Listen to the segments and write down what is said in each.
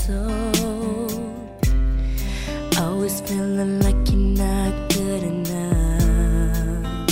soul. Always feeling like you're not good enough.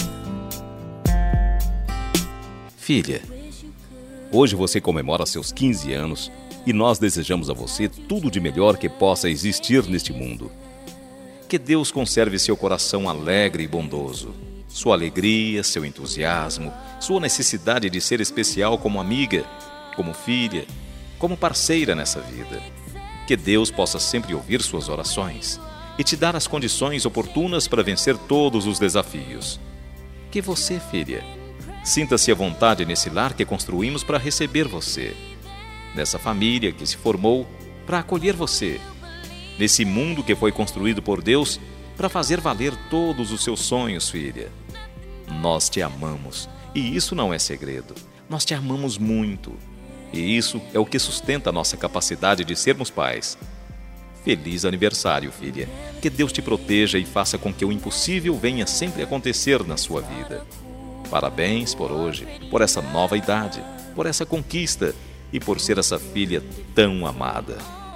Filha, hoje você comemora seus 15 anos e nós desejamos a você tudo de melhor que possa existir neste mundo. Que Deus conserve seu coração alegre e bondoso, sua alegria, seu entusiasmo, sua necessidade de ser especial como amiga, como filha, como parceira nessa vida. Que Deus possa sempre ouvir suas orações e te dar as condições oportunas para vencer todos os desafios. Que você, filha, sinta-se à vontade nesse lar que construímos para receber você, nessa família que se formou para acolher você, nesse mundo que foi construído por Deus para fazer valer todos os seus sonhos, filha. Nós te amamos e isso não é segredo. Nós te amamos muito e isso é o que sustenta a nossa capacidade de sermos pais. Feliz aniversário, filha. Que Deus te proteja e faça com que o impossível venha sempre acontecer na sua vida. Parabéns por hoje, por essa nova idade, por essa conquista e por ser essa filha tão amada.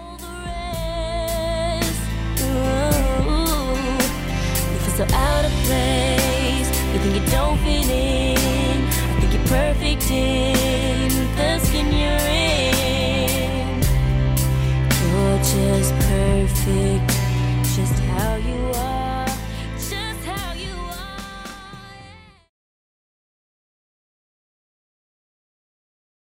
So out of place, you think you don't fit in. I think you're perfect in the skin you're in. You're just perfect